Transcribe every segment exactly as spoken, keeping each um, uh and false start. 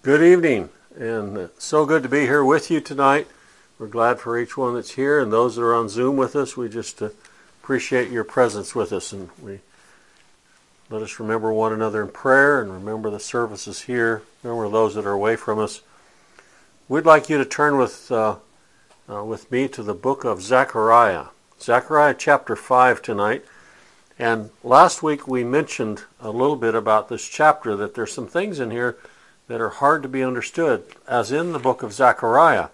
Good evening, and so good to be here with you tonight. We're glad for each one that's here, and those that are on Zoom with us. We just uh, appreciate your presence with us, and we let us remember one another in prayer, and remember the services here. Remember those that are away from us. We'd like you to turn with uh, uh, with me to the book of Zechariah, Zechariah chapter five tonight. And last week we mentioned a little bit about this chapter, that there's some things in here that are hard to be understood, as in the book of Zechariah.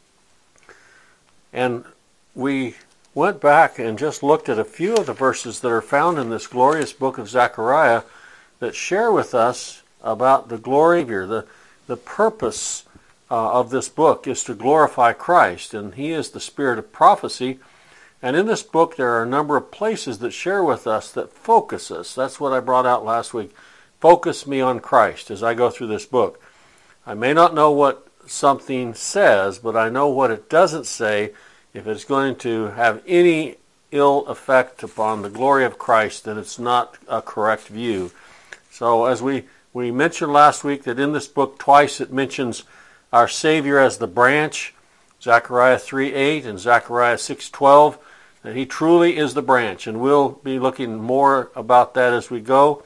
And we went back and just looked at a few of the verses that are found in this glorious book of Zechariah that share with us about the glory of Savior. The, the purpose uh, of this book is to glorify Christ, and He is the spirit of prophecy. And in this book there are a number of places that share with us that focus us. That's what I brought out last week. Focus me on Christ as I go through this book. I may not know what something says, but I know what it doesn't say. If it's going to have any ill effect upon the glory of Christ, then it's not a correct view. So as we, we mentioned last week, that in this book twice it mentions our Savior as the branch, Zechariah three eight and Zechariah six twelve, that He truly is the branch, and we'll be looking more about that as we go.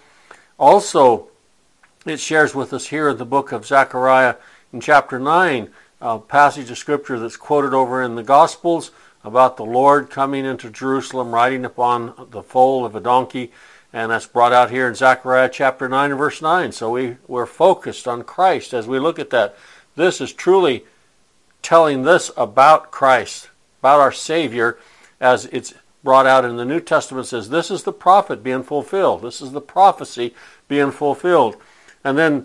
Also, it shares with us here in the book of Zechariah in chapter nine, a passage of Scripture that's quoted over in the Gospels about the Lord coming into Jerusalem riding upon the foal of a donkey, and that's brought out here in Zechariah chapter nine and verse nine. So we, we're focused on Christ as we look at that. This is truly telling this about Christ, about our Savior, as it's brought out in the New Testament. Says this is the prophet being fulfilled. This is the prophecy being fulfilled. And then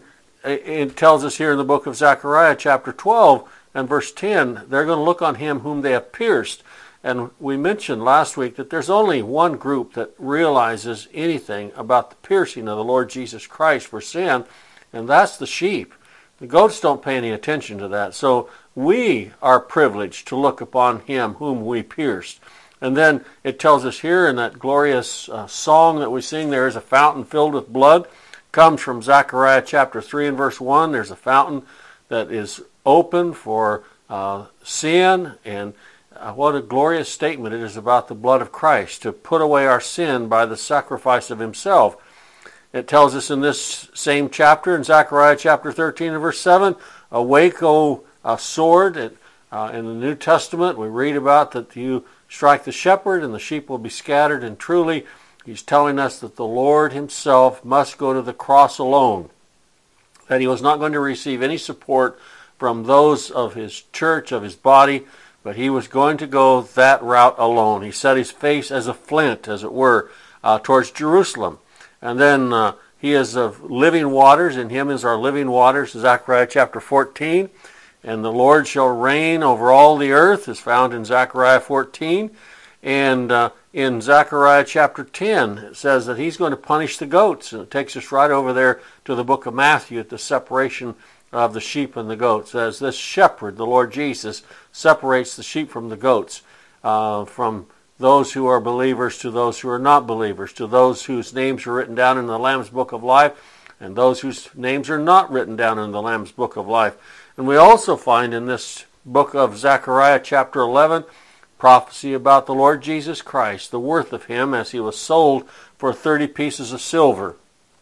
it tells us here in the book of Zechariah chapter twelve and verse ten, they're going to look on Him whom they have pierced. And we mentioned last week that there's only one group that realizes anything about the piercing of the Lord Jesus Christ for sin, and that's the sheep. The goats don't pay any attention to that. So we are privileged to look upon Him whom we pierced. And then it tells us here in that glorious uh, song that we sing, there is a fountain filled with blood. Comes from Zechariah chapter three and verse one. There's a fountain that is open for uh, sin, and uh, what a glorious statement it is about the blood of Christ, to put away our sin by the sacrifice of Himself. It tells us in this same chapter, in Zechariah chapter thirteen and verse seven, awake, O uh, sword. It, uh, in the New Testament we read about that you strike the shepherd and the sheep will be scattered, and truly He's telling us that the Lord Himself must go to the cross alone, that He was not going to receive any support from those of His church, of His body, but He was going to go that route alone. He set His face as a flint, as it were, uh, towards Jerusalem. And then uh, He is of living waters, and Him is our living waters, Zechariah chapter fourteen. And the Lord shall reign over all the earth, is found in Zechariah fourteen. And uh, in Zechariah chapter ten, it says that He's going to punish the goats. And it takes us right over there to the book of Matthew at the separation of the sheep and the goats. As this shepherd, the Lord Jesus, separates the sheep from the goats, uh, from those who are believers to those who are not believers, to those whose names are written down in the Lamb's book of life, and those whose names are not written down in the Lamb's book of life. And we also find in this book of Zechariah chapter eleven, prophecy about the Lord Jesus Christ, the worth of Him as He was sold for thirty pieces of silver.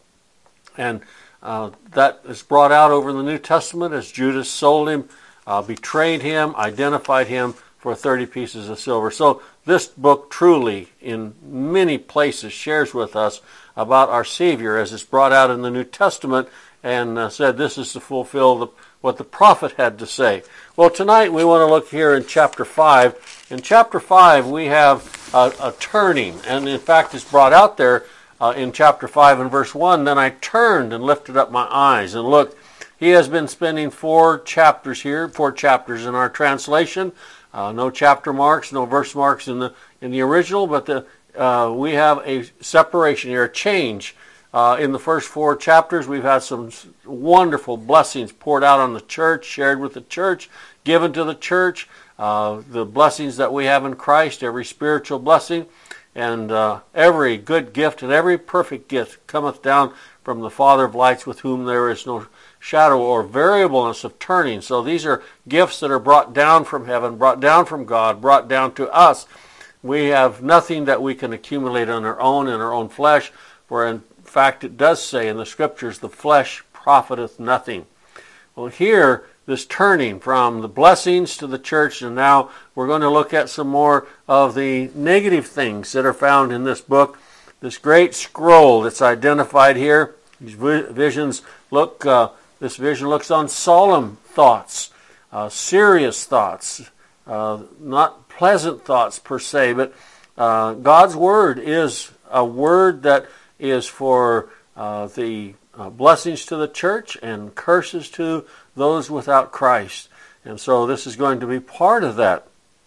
And uh, that is brought out over in the New Testament as Judas sold Him, uh, betrayed Him, identified Him for thirty pieces of silver. So this book truly, in many places, shares with us about our Savior as it's brought out in the New Testament, and uh, said this is to fulfill the, what the prophet had to say. Well, tonight we want to look here in chapter five. In chapter five we have a, a turning, and in fact it's brought out there uh, in chapter five and verse one. Then I turned and lifted up my eyes, and looked. He has been spending four chapters here, four chapters in our translation. Uh, no chapter marks, no verse marks in the in the original, but the, uh, we have a separation here, a change. Uh, in the first four chapters, we've had some wonderful blessings poured out on the church, shared with the church, given to the church, uh, the blessings that we have in Christ, every spiritual blessing, and uh, every good gift and every perfect gift cometh down from the Father of lights, with whom there is no shadow or variableness of turning. So these are gifts that are brought down from heaven, brought down from God, brought down to us. We have nothing that we can accumulate on our own, in our own flesh, for in fact it does say in the Scriptures, the flesh profiteth nothing. Well, here, this turning from the blessings to the church, and now we're going to look at some more of the negative things that are found in this book. This great scroll that's identified here, these visions look, uh, this vision looks on solemn thoughts, uh, serious thoughts, uh, not pleasant thoughts per se, but uh, God's Word is a word that is for uh, the uh, blessings to the church and curses to those without Christ. And so this is going to be part of that.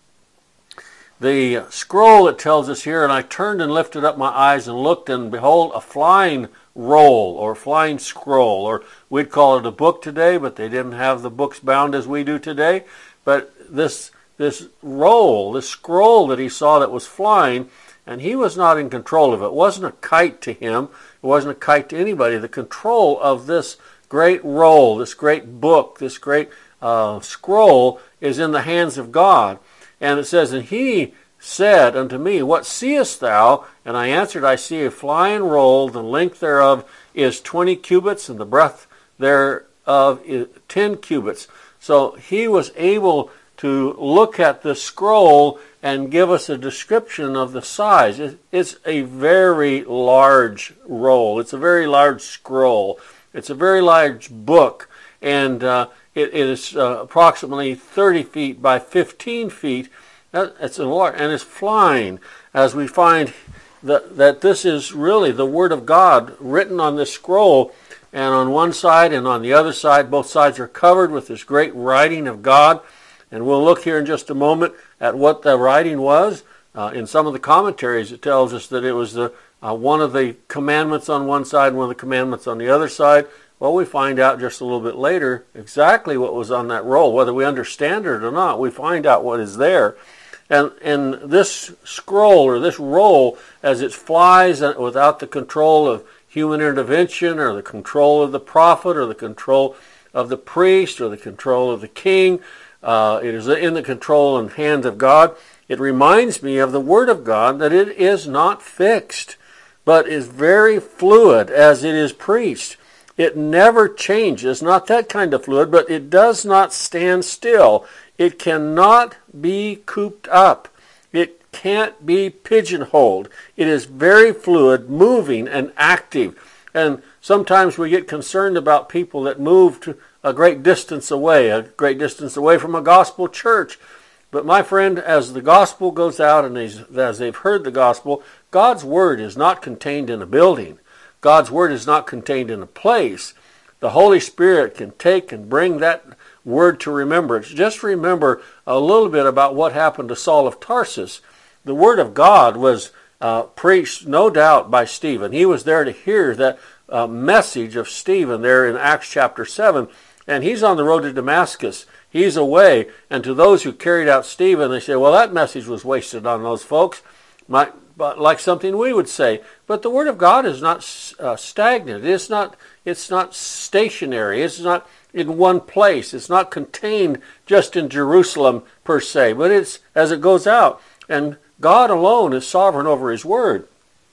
The scroll, it tells us here, and I turned and lifted up my eyes and looked, and behold, a flying roll or flying scroll, or we'd call it a book today, but they didn't have the books bound as we do today. But this this roll, this scroll that he saw that was flying, and he was not in control of it. It wasn't a kite to him. It wasn't a kite to anybody. The control of this great roll, this great book, this great uh, scroll is in the hands of God. And it says, and he said unto me, what seest thou? And I answered, I see a flying roll, the length thereof is twenty cubits, and the breadth thereof is ten cubits. So he was able to look at the scroll and give us a description of the size. It's a very large roll. It's a very large scroll. It's a very large book, and uh, it, it is uh, approximately thirty feet by fifteen feet. It's a large, and it's flying, as we find that, that this is really the Word of God written on this scroll, and on one side and on the other side, both sides are covered with this great writing of God. And we'll look here in just a moment at what the writing was. Uh, in some of the commentaries, it tells us that it was the uh, one of the commandments on one side, one of the commandments on the other side. Well, we find out just a little bit later exactly what was on that roll. Whether we understand it or not, we find out what is there. And, and this scroll, or this roll, as it flies without the control of human intervention, or the control of the prophet, or the control of the priest, or the control of the king, Uh, it is in the control and hands of God. It reminds me of the Word of God, that it is not fixed, but is very fluid as it is preached. It never changes, not that kind of fluid, but it does not stand still. It cannot be cooped up. It can't be pigeonholed. It is very fluid, moving and active. And sometimes we get concerned about people that move to a great distance away, a great distance away from a gospel church. But my friend, as the gospel goes out and as they've heard the gospel, God's Word is not contained in a building. God's Word is not contained in a place. The Holy Spirit can take and bring that Word to remembrance. Just remember a little bit about what happened to Saul of Tarsus. The Word of God was uh, preached, no doubt, by Stephen. He was there to hear that uh, message of Stephen there in Acts chapter seven. And he's on the road to Damascus. He's away. And to those who carried out Stephen, they say, well, that message was wasted on those folks. Might, like something we would say. But the Word of God is not uh, stagnant. It's not, it's not stationary. It's not in one place. It's not contained just in Jerusalem per se. But it's as it goes out. And God alone is sovereign over His Word.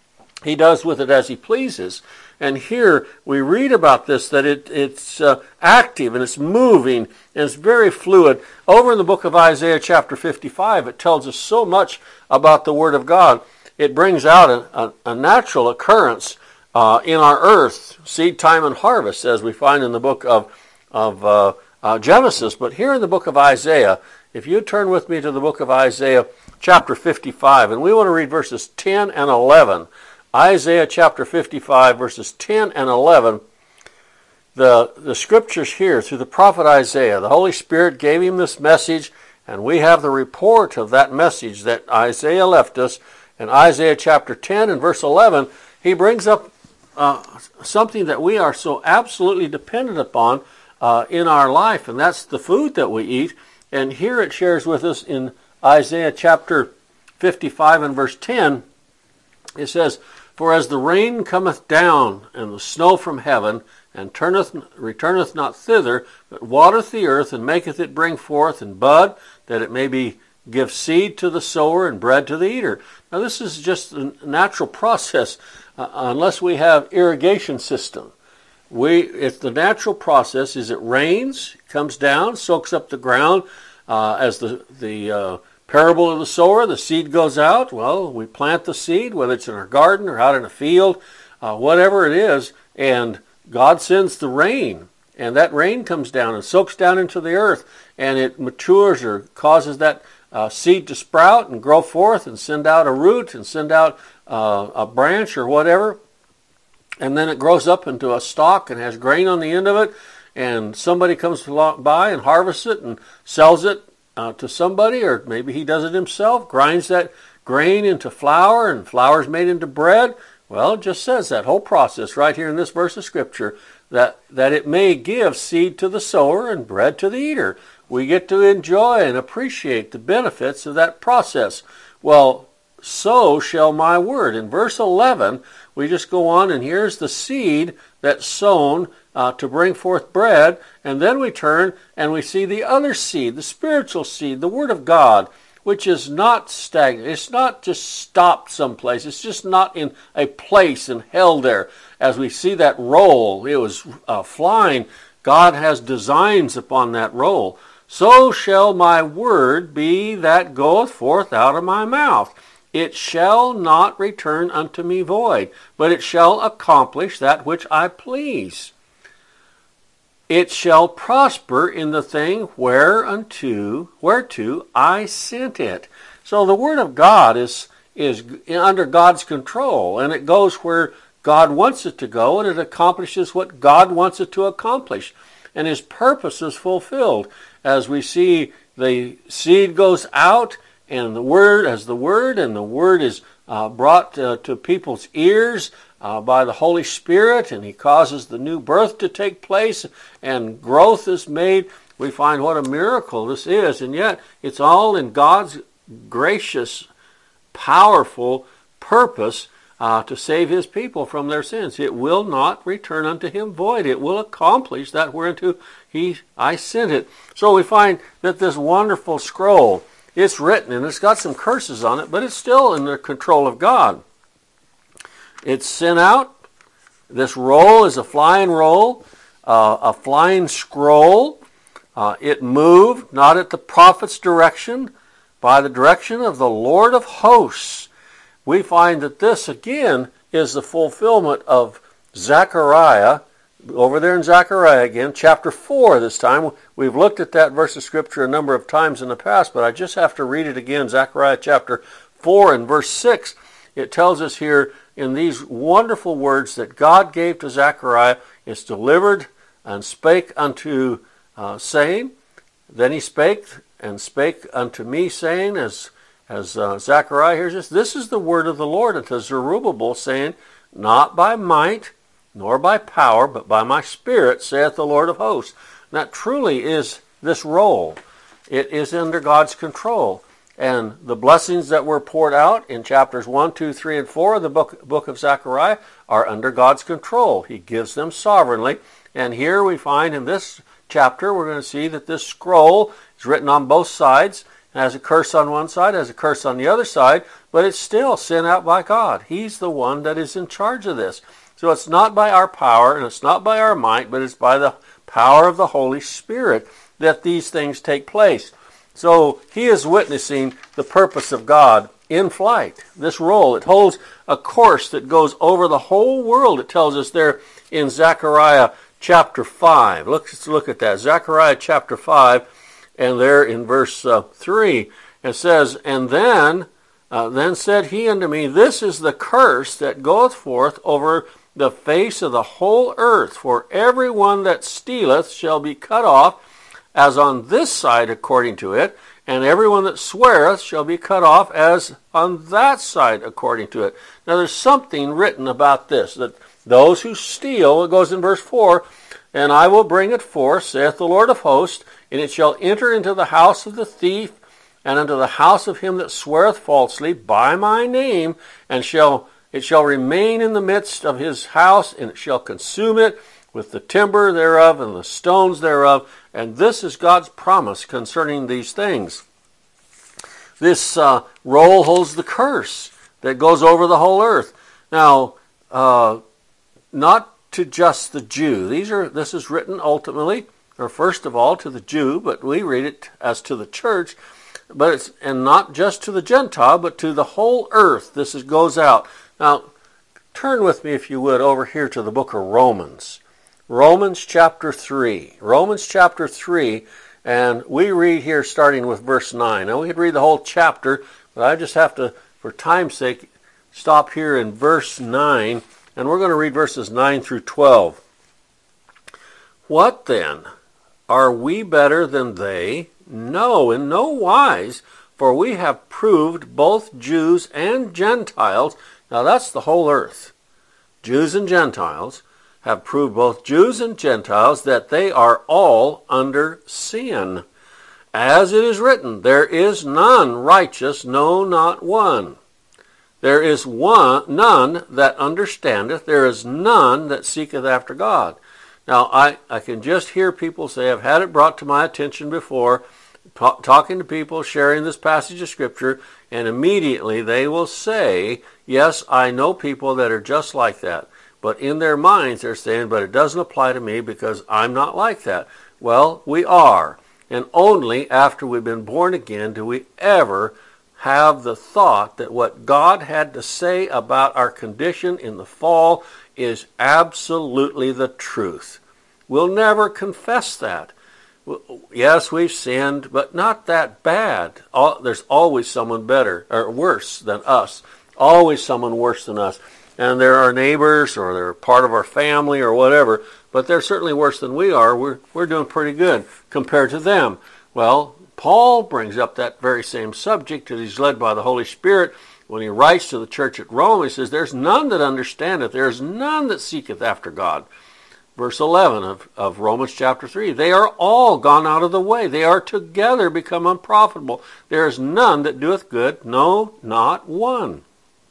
He does with it as He pleases. And here we read about this, that it, it's uh, active and it's moving and it's very fluid. Over in the book of Isaiah chapter fifty-five, it tells us so much about the Word of God. It brings out a, a, a natural occurrence uh, in our earth, seed time and harvest, as we find in the book of, of uh, uh, Genesis. But here in the book of Isaiah, if you turn with me to the book of Isaiah chapter fifty-five, and we want to read verses ten and eleven. Isaiah chapter fifty-five, verses ten and eleven, the, the scriptures here through the prophet Isaiah, the Holy Spirit gave him this message, and we have the report of that message that Isaiah left us. In Isaiah chapter ten and verse eleven, he brings up uh, something that we are so absolutely dependent upon uh, in our life, and that's the food that we eat. And here it shares with us in Isaiah chapter fifty-five and verse ten, it says, For as the rain cometh down, and the snow from heaven, and turneth, returneth not thither, but watereth the earth, and maketh it bring forth and bud, that it may be give seed to the sower and bread to the eater. Now this is just a natural process, uh, unless we have irrigation system. We, it's the natural process is it rains, comes down, soaks up the ground, uh, as the, the uh, parable of the sower, the seed goes out. Well, we plant the seed, whether it's in our garden or out in a field, uh, whatever it is, and God sends the rain, and that rain comes down and soaks down into the earth, and it matures or causes that uh, seed to sprout and grow forth and send out a root and send out uh, a branch or whatever, and then it grows up into a stalk and has grain on the end of it, and somebody comes by and harvests it and sells it uh, to somebody, or maybe he does it himself, grinds that grain into flour, and flour is made into bread. Well, it just says that whole process right here in this verse of Scripture, that, that it may give seed to the sower and bread to the eater. We get to enjoy and appreciate the benefits of that process. Well, so shall my word. In verse eleven, we just go on, and here's the seed that's sown uh, to bring forth bread, and then we turn and we see the other seed, the spiritual seed, the Word of God, which is not stagnant. It's not just stopped someplace. It's just not in a place and held there. As we see that roll, it was uh, flying. God has designs upon that roll. So shall my word be that goeth forth out of my mouth. It shall not return unto me void, but it shall accomplish that which I please. It shall prosper in the thing whereunto, whereto I sent it. So the Word of God is, is under God's control, and it goes where God wants it to go, and it accomplishes what God wants it to accomplish. And His purpose is fulfilled. As we see the seed goes out, and the Word, as the Word, and the Word is uh, brought uh, to people's ears Uh, by the Holy Spirit, and He causes the new birth to take place, and growth is made. We find what a miracle this is, and yet it's all in God's gracious, powerful purpose uh, to save His people from their sins. It will not return unto Him void. It will accomplish that whereunto He I sent it. So we find that this wonderful scroll, it's written, and it's got some curses on it, but it's still in the control of God. It's sent out. This roll is a flying roll, uh, a flying scroll. Uh, it moved not at the prophet's direction, by the direction of the Lord of hosts. We find that this, again, is the fulfillment of Zechariah, over there in Zechariah again, chapter four this time. We've looked at that verse of Scripture a number of times in the past, but I just have to read it again. Zechariah chapter four and verse six. It tells us here in these wonderful words that God gave to Zechariah, is delivered and spake unto, uh, saying, then he spake and spake unto me, saying, as as uh, Zechariah hears this, this is the word of the Lord unto Zerubbabel, saying, not by might, nor by power, but by my Spirit, saith the Lord of hosts. And that truly is this roll. It is under God's control. And the blessings that were poured out in chapters one, two, three, and four of the book, book of Zechariah are under God's control. He gives them sovereignly. And here we find in this chapter, we're going to see that this scroll is written on both sides. It has a curse on one side, has a curse on the other side, but it's still sent out by God. He's the one that is in charge of this. So it's not by our power, and it's not by our might, but it's by the power of the Holy Spirit that these things take place. So he is witnessing the purpose of God in flight. This roll, it holds a course that goes over the whole world. It tells us there in Zechariah chapter five. Look, let's look at that. Zechariah chapter five, and there in verse uh, three, it says, And then, uh, then said he unto me, This is the curse that goeth forth over the face of the whole earth, for every one that stealeth shall be cut off, as on this side according to it, and everyone that sweareth shall be cut off as on that side according to it. Now there's something written about this, that those who steal, it goes in verse four, And I will bring it forth, saith the Lord of hosts, and it shall enter into the house of the thief, and into the house of him that sweareth falsely by my name, and shall It shall remain in the midst of his house, and it shall consume it with the timber thereof and the stones thereof. And this is God's promise concerning these things. This uh, roll holds the curse that goes over the whole earth. Now, uh, not to just the Jew. These are. This is written ultimately, or first of all, to the Jew, but we read it as to the church. But it's and not just to the Gentile, but to the whole earth. This is, goes out. Now, turn with me, if you would, over here to the book of Romans. Romans chapter three. Romans chapter three, and we read here starting with verse nine. Now, we could read the whole chapter, but I just have to, for time's sake, stop here in verse nine, and we're going to read verses nine through twelve. What then? Are we better than they? No, in no wise, for we have proved both Jews and Gentiles. Now that's the whole earth. Jews and Gentiles have proved, both Jews and Gentiles, that they are all under sin. As it is written, there is none righteous, no, not one. There is one, none that understandeth, there is none that seeketh after God. Now, I, I can just hear people say, I've had it brought to my attention before, t- talking to people, sharing this passage of Scripture, and immediately they will say, yes, I know people that are just like that. But in their minds, they're saying, but it doesn't apply to me because I'm not like that. Well, we are. And only after we've been born again do we ever have the thought that what God had to say about our condition in the fall is absolutely the truth. We'll never confess that. Yes, we've sinned, but not that bad. There's always someone better or worse than us. Always someone worse than us. And they're our neighbors or they're part of our family or whatever, but they're certainly worse than we are. We're, we're doing pretty good compared to them. Well, Paul brings up that very same subject that he's led by the Holy Spirit. When he writes to the church at Rome, he says, there's none that understandeth, there is none that seeketh after God. Verse eleven of, of Romans chapter three, they are all gone out of the way. They are together become unprofitable. There is none that doeth good, no, not one.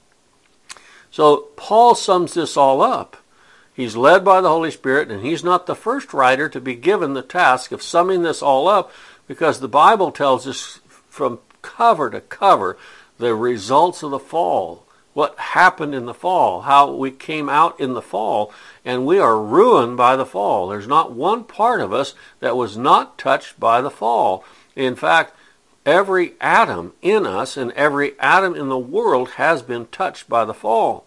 So Paul sums this all up. He's led by the Holy Spirit, and he's not the first writer to be given the task of summing this all up, because the Bible tells us from cover to cover the results of the fall, what happened in the fall, how we came out in the fall, and we are ruined by the fall. There's not one part of us that was not touched by the fall. In fact, every atom in us and every atom in the world has been touched by the fall.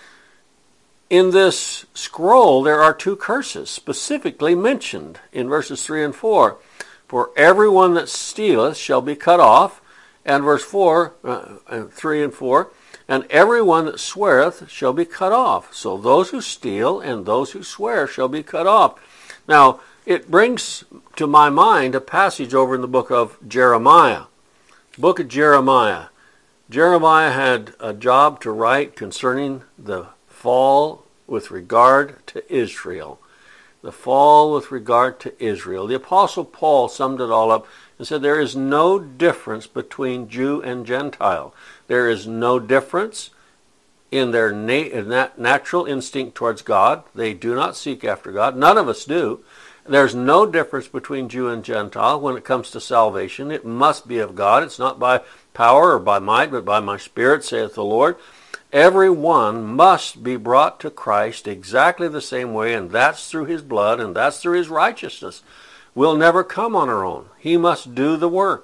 In this scroll, there are two curses specifically mentioned in verses three and four. For everyone that stealeth shall be cut off. And verse four, uh, three and four, and everyone that sweareth shall be cut off. So those who steal and those who swear shall be cut off. Now, it brings to my mind a passage over in the book of Jeremiah. Book of Jeremiah. Jeremiah had a job to write concerning the fall with regard to Israel. The fall with regard to Israel. The Apostle Paul summed it all up and said there is no difference between Jew and Gentile. There is no difference in their nat- natural instinct towards God. They do not seek after God. None of us do. There's no difference between Jew and Gentile when it comes to salvation. It must be of God. It's not by power or by might, but by my Spirit, saith the Lord. Every one must be brought to Christ exactly the same way, and that's through his blood, and that's through his righteousness. We'll never come on our own. He must do the work.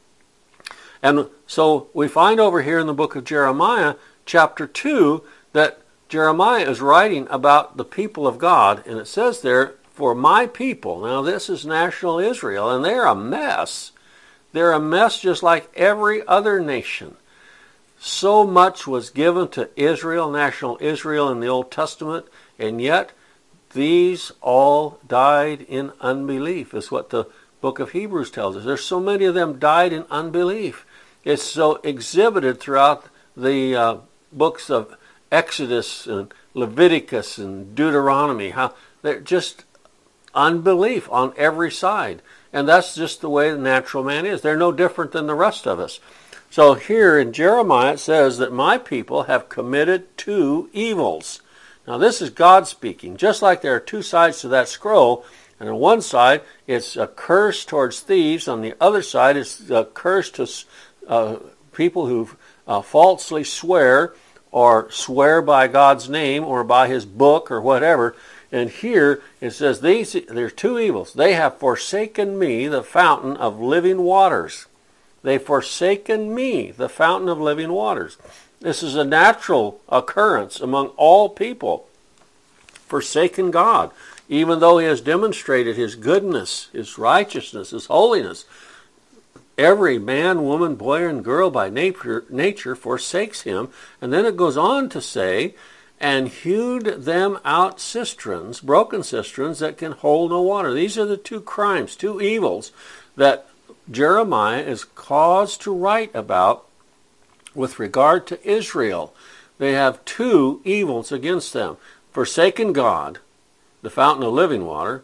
And so we find over here in the book of Jeremiah, chapter two, that Jeremiah is writing about the people of God, and it says there, for my people. Now this is national Israel, and they're a mess. They're a mess just like every other nation. So much was given to Israel, national Israel in the Old Testament, and yet these all died in unbelief, is what the book of Hebrews tells us. There's so many of them died in unbelief. It's so exhibited throughout the uh, books of Exodus and Leviticus and Deuteronomy, how they're just unbelief on every side. And that's just the way the natural man is. They're no different than the rest of us. So here in Jeremiah it says that my people have committed two evils. Now this is God speaking, just like there are two sides to that scroll. And on one side it's a curse towards thieves. On the other side it's a curse to uh, people who uh, falsely swear or swear by God's name or by his book or whatever. And here it says these there's two evils. They have forsaken me, the fountain of living waters. They've forsaken me, the fountain of living waters. This is a natural occurrence among all people. Forsaken God, even though he has demonstrated his goodness, his righteousness, his holiness. Every man, woman, boy, and girl by nature, nature forsakes him. And then it goes on to say, and hewed them out cisterns, broken cisterns that can hold no water. These are the two crimes, two evils that Jeremiah is caused to write about with regard to Israel. They have two evils against them. Forsaken God, the fountain of living water,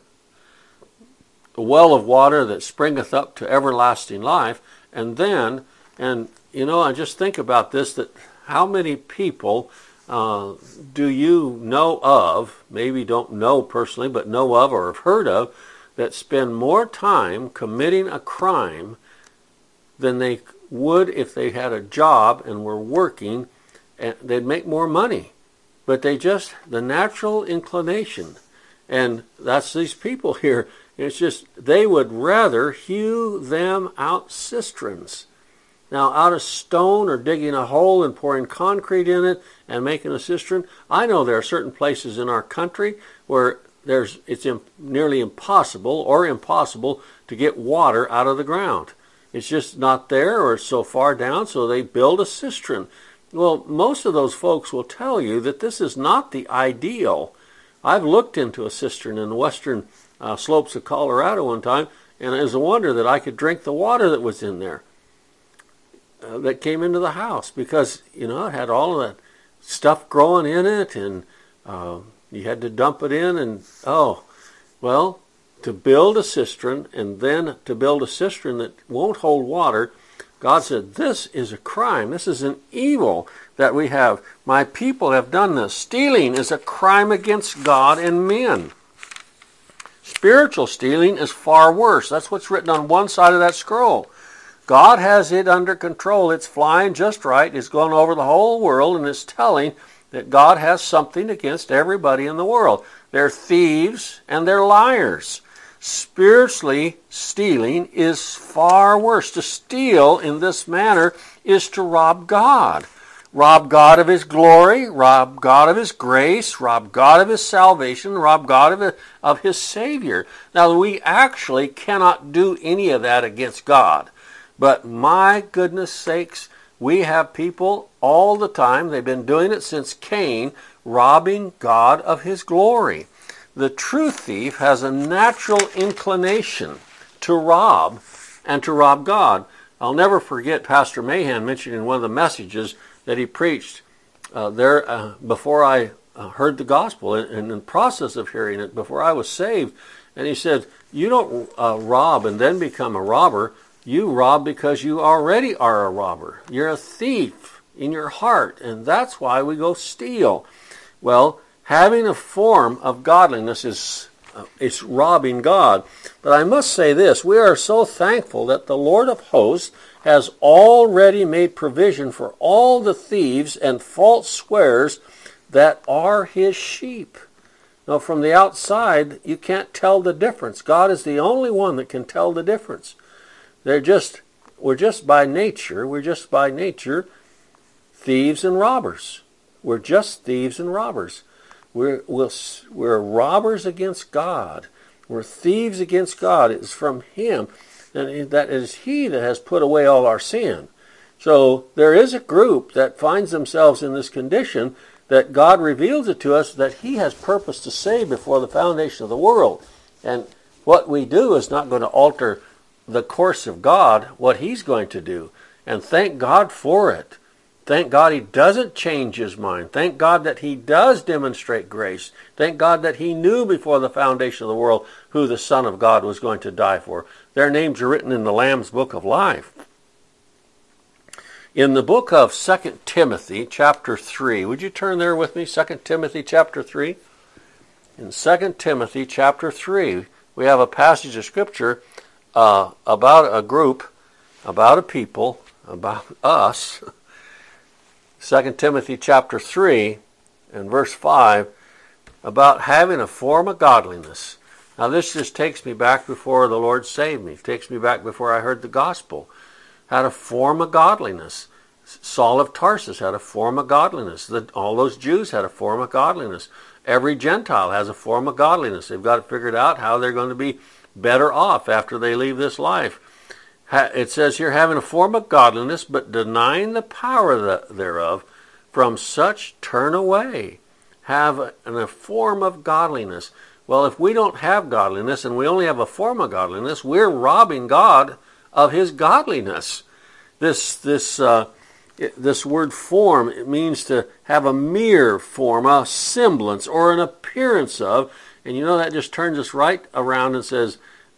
the well of water that springeth up to everlasting life. And then, and you know, I just think about this, that how many people uh, do you know of, maybe don't know personally, but know of or have heard of, that spend more time committing a crime than they would if they had a job and were working, and they'd make more money. But they just, the natural inclination, and that's these people here, it's just, they would rather hew them out cisterns. Now, out of stone or digging a hole and pouring concrete in it and making a cistern, I know there are certain places in our country where there's it's imp- nearly impossible or impossible to get water out of the ground. It's just not there, or it's so far down, so they build a cistern. Well, most of those folks will tell you that this is not the ideal. I've looked into a cistern in the western uh, slopes of Colorado one time, and it was a wonder that I could drink the water that was in there, uh, that came into the house, because, you know, it had all of that stuff growing in it, and uh, you had to dump it in, and, oh, well, to build a cistern, and then to build a cistern that won't hold water, God said, this is a crime. This is an evil that we have. My people have done this. Stealing is a crime against God and men. Spiritual stealing is far worse. That's what's written on one side of that scroll. God has it under control. It's flying just right. It's going over the whole world, and it's telling that God has something against everybody in the world. They're thieves and they're liars. Spiritually stealing is far worse. To steal in this manner is to rob God. Rob God of his glory, rob God of his grace, rob God of his salvation, rob God of, it, of his Savior. Now, we actually cannot do any of that against God. But my goodness sakes, we have people all the time, they've been doing it since Cain, robbing God of his glory. The true thief has a natural inclination to rob and to rob God. I'll never forget Pastor Mahan mentioning in one of the messages that he preached uh, there uh, before I uh, heard the gospel, and in the process of hearing it, before I was saved. And he said, you don't uh, rob and then become a robber. You rob because you already are a robber. You're a thief in your heart, and that's why we go steal. Well, having a form of godliness is uh, it's robbing God. But I must say this, we are so thankful that the Lord of hosts has already made provision for all the thieves and false swearers that are his sheep. Now, from the outside, you can't tell the difference. God is the only one that can tell the difference. They're just, we're just by nature, we're just by nature thieves and robbers. We're just thieves and robbers. We're, we'll, we're robbers against God. We're thieves against God. It's from him. And that is he that has put away all our sin. So there is a group that finds themselves in this condition that God reveals it to us that he has purpose to save before the foundation of the world. And what we do is not going to alter the course of God, what he's going to do. And thank God for it. Thank God he doesn't change his mind. Thank God that he does demonstrate grace. Thank God that he knew before the foundation of the world who the Son of God was going to die for. Their names are written in the Lamb's Book of Life. In the book of Second Timothy, chapter three, would you turn there with me? Second Timothy, chapter three. In Second Timothy, chapter three, we have a passage of Scripture uh, about a group, about a people, about us. Second Timothy, chapter three, and verse five, about having a form of godliness. Now this just takes me back before the Lord saved me. It takes me back before I heard the gospel. Had a form of godliness. Saul of Tarsus had a form of godliness. The, all those Jews had a form of godliness. Every Gentile has a form of godliness. They've got it figured out how they're going to be better off after they leave this life. It says here, having a form of godliness, but denying the power thereof, from such turn away. Have a, a form of godliness. Well, if we don't have godliness and we only have a form of godliness, we're robbing God of his godliness. This this uh, this word form, it means to have a mere form, a semblance, or an appearance of. And you know that just turns us right around and says,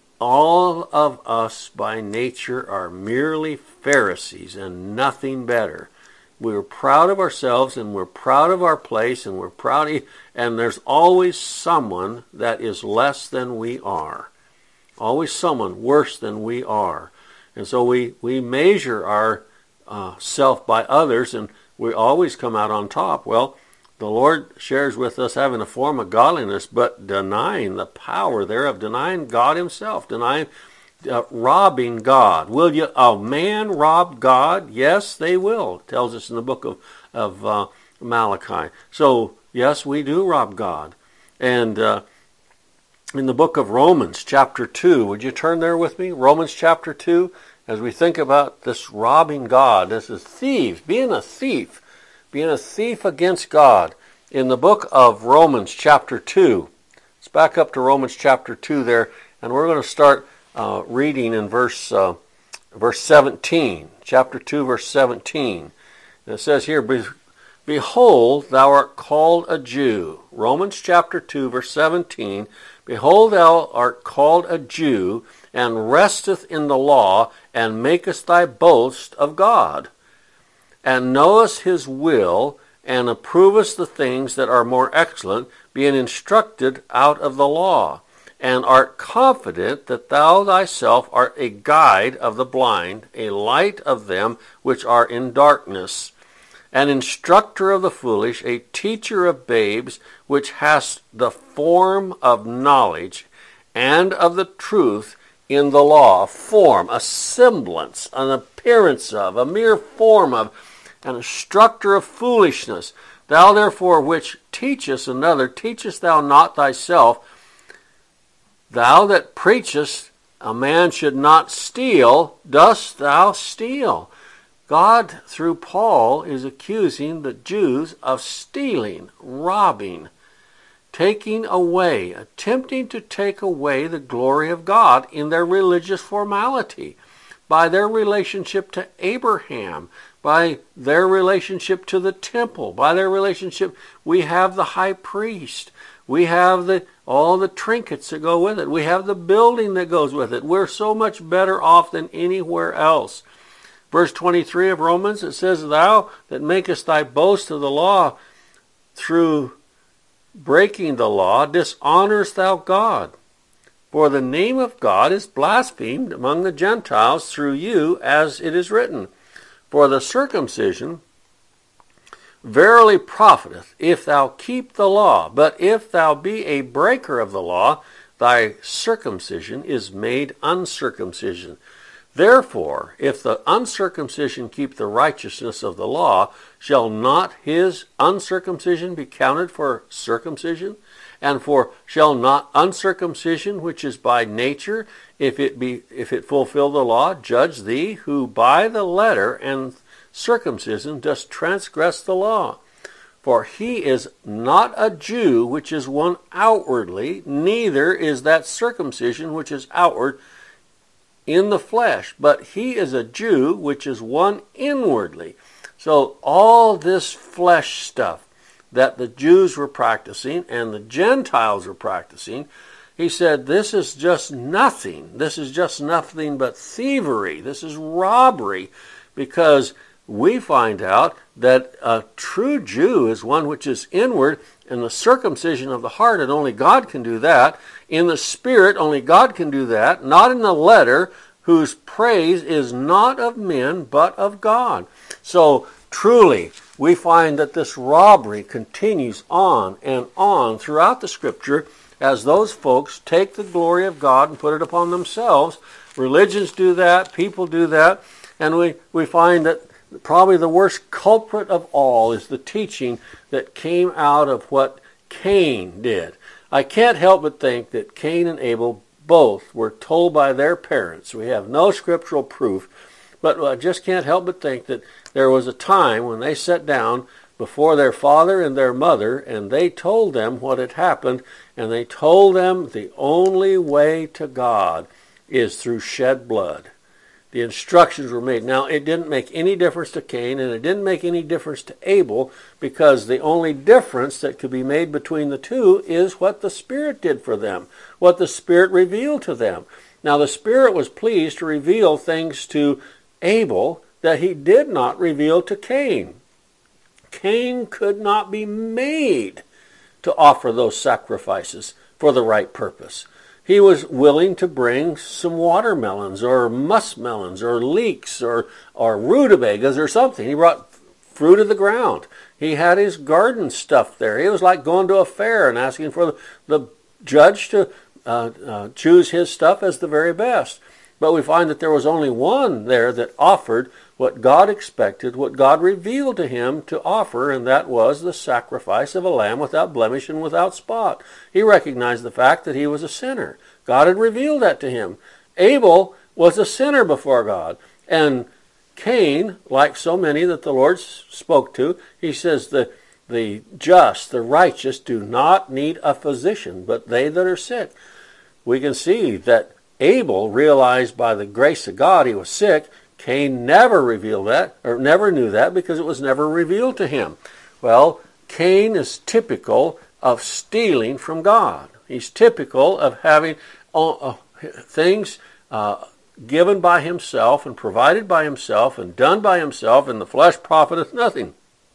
all of us by nature are merely Pharisees and nothing better. We're proud of ourselves and we're proud of our place and we're proud of, and there's always someone that is less than we are. Always someone worse than we are. And so we, we measure our uh, self by others, and we always come out on top. Well, the Lord shares with us having a form of godliness, but denying the power thereof, denying God himself, denying, uh, robbing God. Will you, a man rob God? Yes, they will. It tells us in the book of, of uh, Malachi. So, yes, we do rob God. And uh, in the book of Romans, chapter two, would you turn there with me? Romans chapter two, as we think about this robbing God, this is thieves, being a thief, being a thief against God. In the book of Romans chapter two, let's back up to Romans chapter two there, and we're going to start uh, reading in verse uh, verse seventeen, chapter two, verse seventeen. And it says here, behold, thou art called a Jew. Romans chapter two, verse seventeen. Behold, thou art called a Jew, and resteth in the law, and makest thy boast of God, and knowest his will, and approvest the things that are more excellent, being instructed out of the law, and art confident that thou thyself art a guide of the blind, a light of them which are in darkness, an instructor of the foolish, a teacher of babes, which hast the form of knowledge and of the truth in the law. A form, a semblance, an appearance of, a mere form of, an instructor of foolishness. Thou therefore which teachest another, teachest thou not thyself? Thou that preachest a man should not steal, dost thou steal? God, through Paul, is accusing the Jews of stealing, robbing, taking away, attempting to take away the glory of God in their religious formality, by their relationship to Abraham, by their relationship to the temple, by their relationship. We have the high priest. We have the all the trinkets that go with it. We have the building that goes with it. We're so much better off than anywhere else. Verse twenty-three of Romans, it says, thou that makest thy boast of the law through breaking the law, dishonorest thou God. For the name of God is blasphemed among the Gentiles through you, as it is written. For the circumcision verily profiteth, if thou keep the law. But if thou be a breaker of the law, thy circumcision is made uncircumcision. Therefore, if the uncircumcision keep the righteousness of the law, shall not his uncircumcision be counted for circumcision? And for shall not uncircumcision, which is by nature, if it be if it fulfill the law, judge thee, who by the letter and circumcision dost transgress the law? For he is not a Jew which is one outwardly, neither is that circumcision which is outward in the flesh, but he is a Jew which is one inwardly. So all this flesh stuff that the Jews were practicing and the Gentiles were practicing, he said, this is just nothing. This is just nothing but thievery. This is robbery, because we find out that a true Jew is one which is inward, and the circumcision of the heart, and only God can do that. In the spirit, only God can do that, not in the letter, whose praise is not of men, but of God. So, truly, we find that this robbery continues on and on throughout the Scripture as those folks take the glory of God and put it upon themselves. Religions do that, people do that, and we, we find that probably the worst culprit of all is the teaching that came out of what Cain did. I can't help but think that Cain and Abel both were told by their parents. We have no scriptural proof, but I just can't help but think that there was a time when they sat down before their father and their mother, and they told them what had happened, and they told them the only way to God is through shed blood. The instructions were made. Now, it didn't make any difference to Cain, and it didn't make any difference to Abel, because the only difference that could be made between the two is what the Spirit did for them, what the Spirit revealed to them. Now, the Spirit was pleased to reveal things to Abel that he did not reveal to Cain. Cain could not be made to offer those sacrifices for the right purpose. He was willing to bring some watermelons or muskmelons or leeks or, or rutabagas or something. He brought fruit of the ground. He had his garden stuff there. It was like going to a fair and asking for the, the judge to uh, uh, choose his stuff as the very best. But we find that there was only one there that offered what God expected, what God revealed to him to offer, and that was the sacrifice of a lamb without blemish and without spot. He recognized the fact that he was a sinner. God had revealed that to him. Abel was a sinner before God. And Cain, like so many that the Lord spoke to, he says the, the just, the righteous, do not need a physician, but they that are sick. We can see that Abel realized by the grace of God he was sick. Cain never revealed that, or never knew that, because it was never revealed to him. Well, Cain is typical of stealing from God. He's typical of having uh, things uh, given by himself and provided by himself and done by himself, and the flesh profiteth nothing.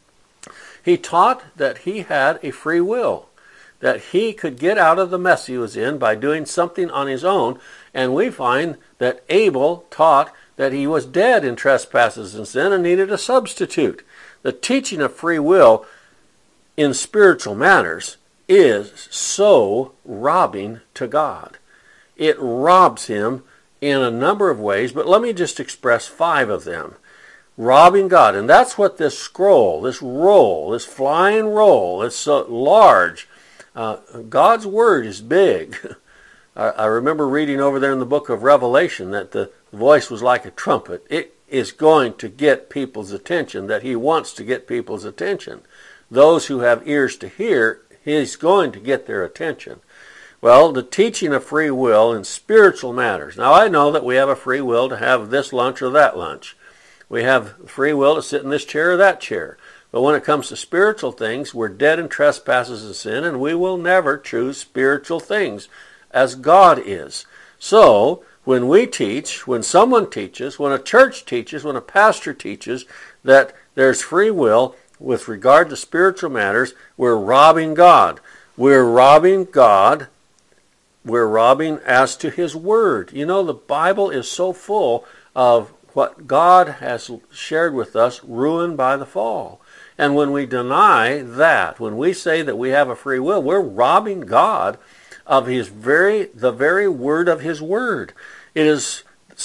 He taught that he had a free will, that he could get out of the mess he was in by doing something on his own, and we find that Abel taught that he was dead in trespasses and sin and needed a substitute. The teaching of free will in spiritual matters is so robbing to God. It robs him in a number of ways, but let me just express five of them. Robbing God, and that's what this scroll, this roll, this flying roll, it's so large. Uh, God's Word is big. I, I remember reading over there in the book of Revelation that the voice was like a trumpet. It is going to get people's attention, that he wants to get people's attention. Those who have ears to hear, he's going to get their attention. Well, the teaching of free will in spiritual matters. Now, I know that we have a free will to have this lunch or that lunch. We have free will to sit in this chair or that chair. But when it comes to spiritual things, we're dead in trespasses and sin, and we will never choose spiritual things as God is. So, when we teach, when someone teaches, when a church teaches, when a pastor teaches that there's free will with regard to spiritual matters, we're robbing God. We're robbing God. We're robbing as to His Word. You know, the Bible is so full of what God has shared with us, ruined by the fall. And when we deny that, when we say that we have a free will, we're robbing God of His very, the very word of His Word. It is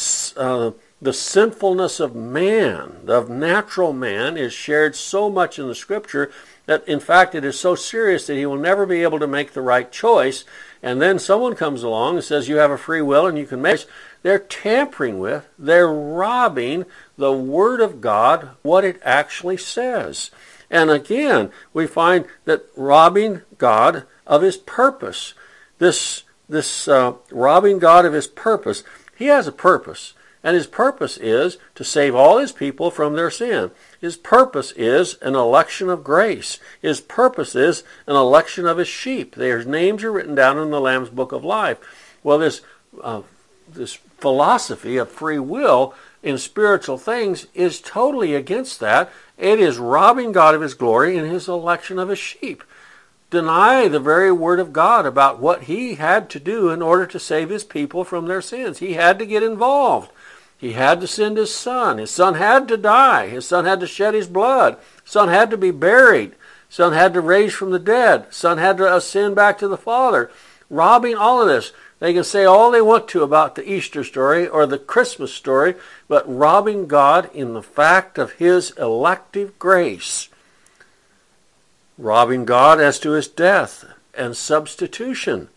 uh, the sinfulness of man, of natural man, is shared so much in the Scripture that, in fact, it is so serious that he will never be able to make the right choice. And then someone comes along and says you have a free will and you can make. They're tampering with, they're robbing the Word of God, what it actually says. And again, we find that robbing God of His purpose. This, this uh, robbing God of His purpose. He has a purpose. And His purpose is to save all His people from their sin. His purpose is an election of grace. His purpose is an election of His sheep. Their names are written down in the Lamb's Book of Life. Well, this uh, this philosophy of free will in spiritual things is totally against that. It is robbing God of his glory in his election of his sheep. Deny the very word of God about what he had to do in order to save his people from their sins. He had to get involved. He had to send his son. His son had to die. His son had to shed his blood. His son had to be buried. His son had to raise from the dead. His son had to ascend back to the Father. Robbing all of this. They can say all they want to about the Easter story or the Christmas story, but robbing God in the fact of his elective grace. Robbing God as to his death and substitution.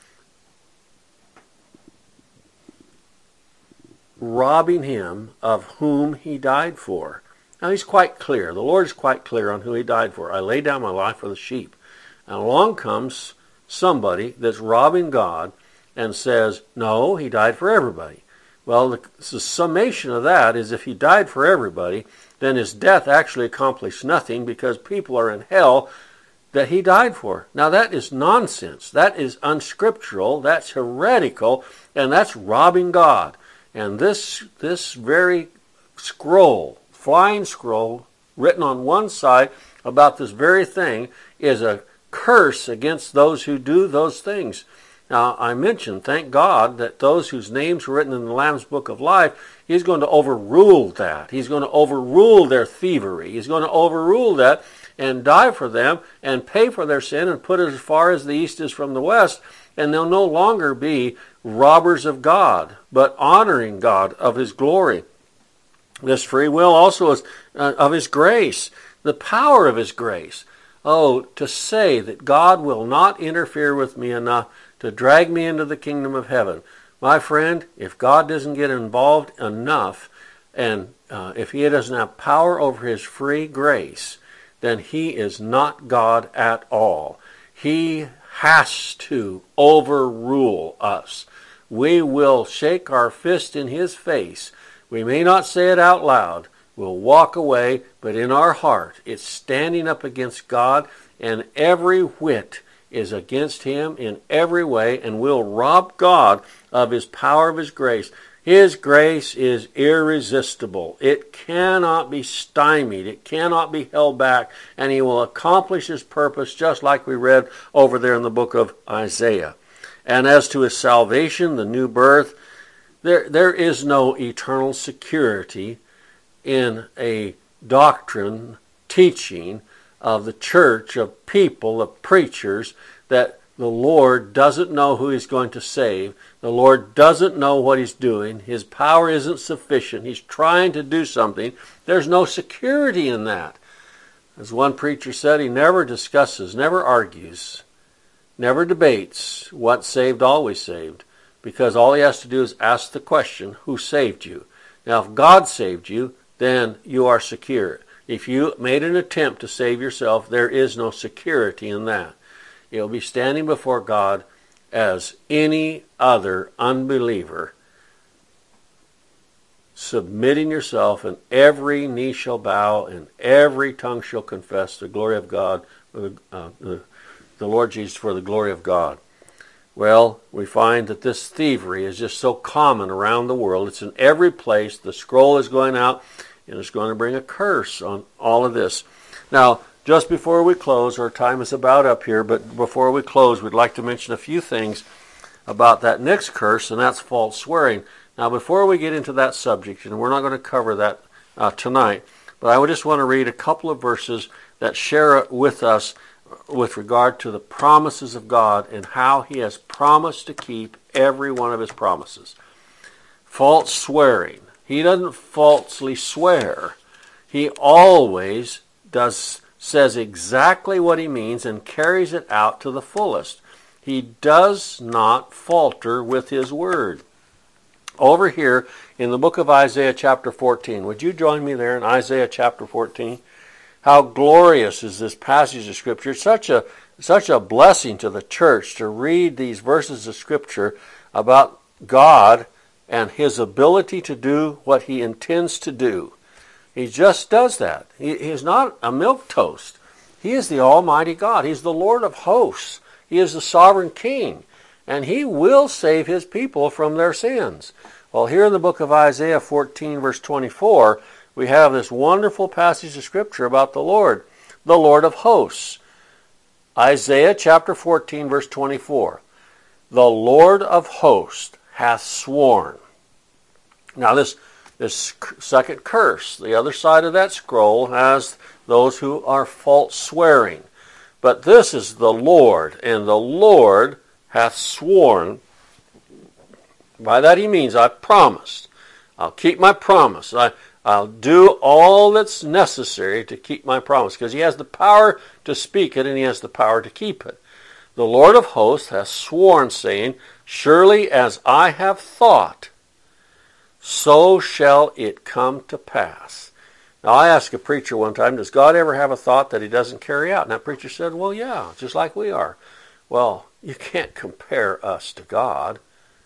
Robbing him of whom he died for. Now he's quite clear. The Lord is quite clear on who he died for. I lay down my life for the sheep. And along comes somebody that's robbing God and says, no, he died for everybody. Well, the, the summation of that is if he died for everybody, then his death actually accomplished nothing because people are in hell that he died for. Now that is nonsense. That is unscriptural. That's heretical. And that's robbing God. And this, this very scroll, flying scroll, written on one side about this very thing is a curse against those who do those things. Now, I mentioned, thank God, that those whose names were written in the Lamb's Book of Life, he's going to overrule that. He's going to overrule their thievery. He's going to overrule that and die for them and pay for their sin and put it as far as the east is from the west. And they'll no longer be robbers of God, but honoring God of his glory. This free will also is uh, of his grace, the power of his grace. Oh, to say that God will not interfere with me enough to drag me into the kingdom of heaven. My friend, if God doesn't get involved enough, and uh, if he doesn't have power over his free grace, then he is not God at all. He has to overrule us. We will shake our fist in his face. We may not say it out loud. We'll walk away, but in our heart, it's standing up against God, and every whit is against him in every way, and will rob God of his power, of his grace. His grace is irresistible. It cannot be stymied. It cannot be held back, and he will accomplish his purpose just like we read over there in the book of Isaiah. And as to his salvation, the new birth, there, there is no eternal security in a doctrine, teaching of the church, of people, of preachers, that the Lord doesn't know who he's going to save. The Lord doesn't know what he's doing. His power isn't sufficient. He's trying to do something. There's no security in that. As one preacher said, he never discusses, never argues, never debates once saved, always saved, because all he has to do is ask the question, who saved you? Now, if God saved you, then you are secure. If you made an attempt to save yourself, there is no security in that. You'll be standing before God as any other unbeliever, submitting yourself, and every knee shall bow and every tongue shall confess the glory of God, uh, the, the Lord Jesus for the glory of God. Well, we find that this thievery is just so common around the world. It's in every place. The scroll is going out, and it's going to bring a curse on all of this. Now, just before we close, our time is about up here, but before we close, we'd like to mention a few things about that next curse, and that's false swearing. Now, before we get into that subject, and we're not going to cover that uh, tonight, but I would just want to read a couple of verses that share with us with regard to the promises of God and how he has promised to keep every one of his promises. False swearing. He doesn't falsely swear. He always does says exactly what he means and carries it out to the fullest. He does not falter with his word. Over here in the book of Isaiah chapter fourteen, would you join me there in Isaiah chapter fourteen? How glorious is this passage of Scripture. It's such a, such a blessing to the church to read these verses of Scripture about God and his ability to do what he intends to do. He just does that. He, he's not a milquetoast. He is the Almighty God. He's the Lord of hosts. He is the sovereign King. and he will save his people from their sins. Well, here in the book of Isaiah fourteen, verse twenty-four, we have this wonderful passage of Scripture about the Lord, the Lord of hosts. Isaiah chapter fourteen, verse twenty-four. The Lord of hosts hath sworn. Now this, this second curse, the other side of that scroll, has those who are false swearing. But this is the Lord, and the Lord hath sworn. By that he means, I promised. I'll keep my promise. I, I'll do all that's necessary to keep my promise, because he has the power to speak it, and he has the power to keep it. The Lord of hosts hath sworn, saying, surely as I have thought, so shall it come to pass. Now, I asked a preacher one time, does God ever have a thought that he doesn't carry out? And that preacher said, well, yeah, just like we are. Well, you can't compare us to God.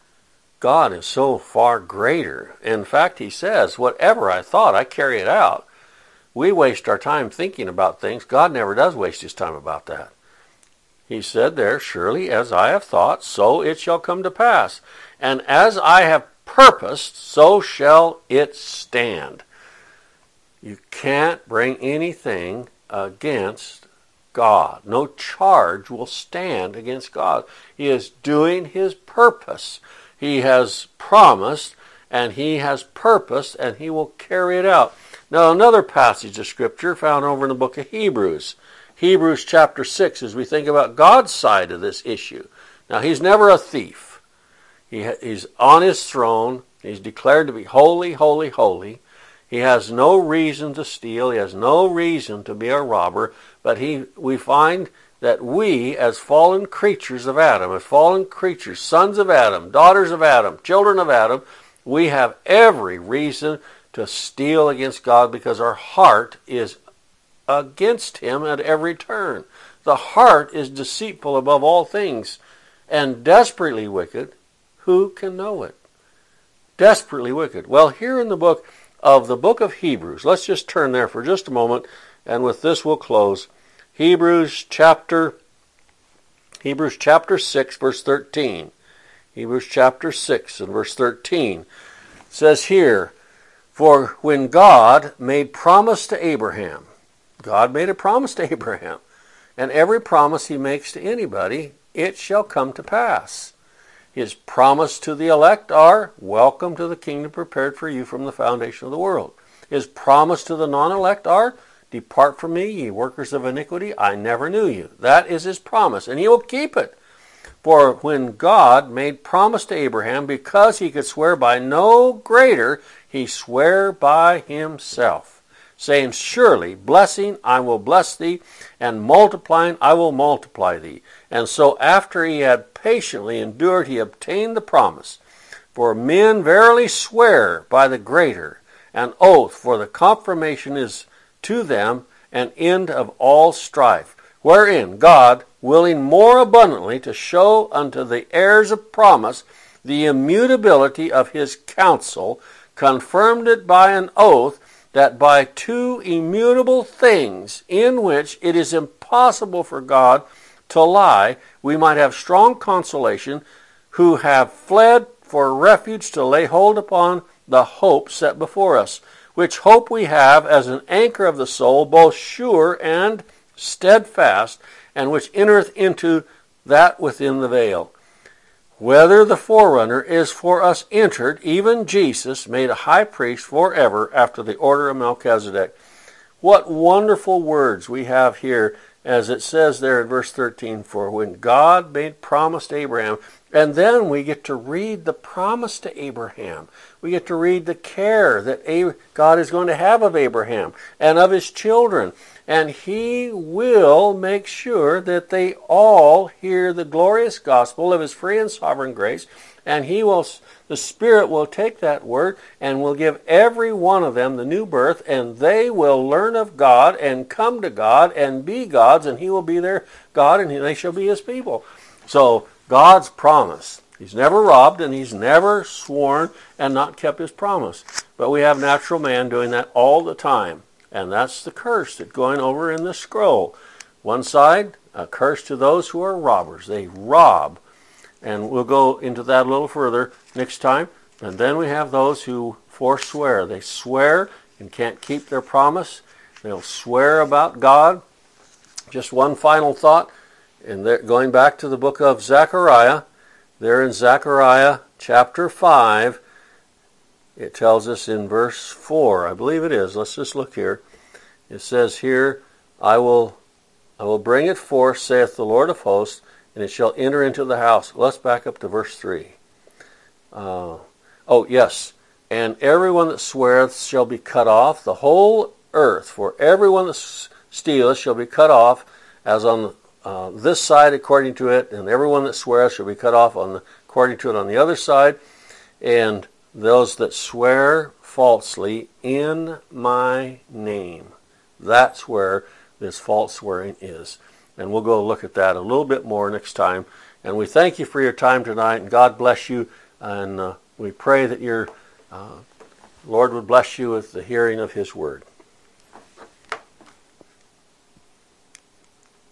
God is so far greater. In fact, he says, whatever I thought, I carry it out. We waste our time thinking about things. God never does waste his time about that. He said there, surely as I have thought, so it shall come to pass. And as I have purposed, so shall it stand. You can't bring anything against God. No charge will stand against God. He is doing his purpose. He has promised, and he has purposed, and he will carry it out. Now, another passage of Scripture found over in the book of Hebrews. Hebrews chapter six, as we think about God's side of this issue. Now, he's never a thief. He, he's on his throne. He's declared to be holy, holy, holy. He has no reason to steal. He has no reason to be a robber. But he, we find that we, as fallen creatures of Adam, as fallen creatures, sons of Adam, daughters of Adam, children of Adam, we have every reason to steal against God because our heart is against him at every turn. The heart is deceitful above all things and desperately wicked. Who can know it? Desperately wicked. Well, here in the book of the book of Hebrews, let's just turn there for just a moment, and with this we'll close. Hebrews chapter Hebrews chapter six, verse thirteen. Hebrews chapter six and verse thirteen says here, for when God made promise to Abraham, God made a promise to Abraham, and every promise he makes to anybody, it shall come to pass. His promise to the elect are, welcome to the kingdom prepared for you from the foundation of the world. His promise to the non-elect are, depart from me, ye workers of iniquity, I never knew you. That is his promise, and he will keep it. For when God made promise to Abraham, because he could swear by no greater, he sware by himself, saying, surely blessing I will bless thee, and multiplying I will multiply thee. And so after he had patiently endured, he obtained the promise. For men verily swear by the greater, an oath, for the confirmation is to them an end of all strife, wherein God, willing more abundantly to show unto the heirs of promise the immutability of his counsel, confirmed it by an oath, that by two immutable things, in which it is impossible for God to lie, we might have strong consolation, who have fled for refuge to lay hold upon the hope set before us, which hope we have as an anchor of the soul, both sure and steadfast, and which entereth into that within the veil. Whether the forerunner is for us entered, even Jesus, made a high priest forever after the order of Melchizedek. What wonderful words we have here, as it says there in verse thirteen, for when God made promise to Abraham, and then we get to read the promise to Abraham. We get to read the care that God is going to have of Abraham and of his children. And he will make sure that they all hear the glorious gospel of his free and sovereign grace. And he will, the Spirit will take that word and will give every one of them the new birth, and they will learn of God and come to God and be God's, and he will be their God, and they shall be his people. So God's promise. He's never robbed, and he's never sworn and not kept his promise. But we have natural man doing that all the time. And that's the curse that's going over in the scroll. One side, a curse to those who are robbers. They rob And we'll go into that a little further next time. And then we have those who forswear. They swear and can't keep their promise. They'll swear about God. Just one final thought. And going back to the book of Zechariah, there in Zechariah chapter five, it tells us in verse four, I believe it is. Let's just look here. It says here, I will I will bring it forth, saith the Lord of hosts, and it shall enter into the house. Let's back up to verse three. Uh, oh, yes. And everyone that sweareth shall be cut off, the whole earth, for everyone that stealeth shall be cut off, as on uh, this side according to it, and everyone that sweareth shall be cut off on the, according to it on the other side. And those that swear falsely in my name. That's where this false swearing is. And we'll go look at that a little bit more next time. And we thank you for your time tonight, and God bless you. And uh, we pray that your uh, Lord would bless you with the hearing of His word.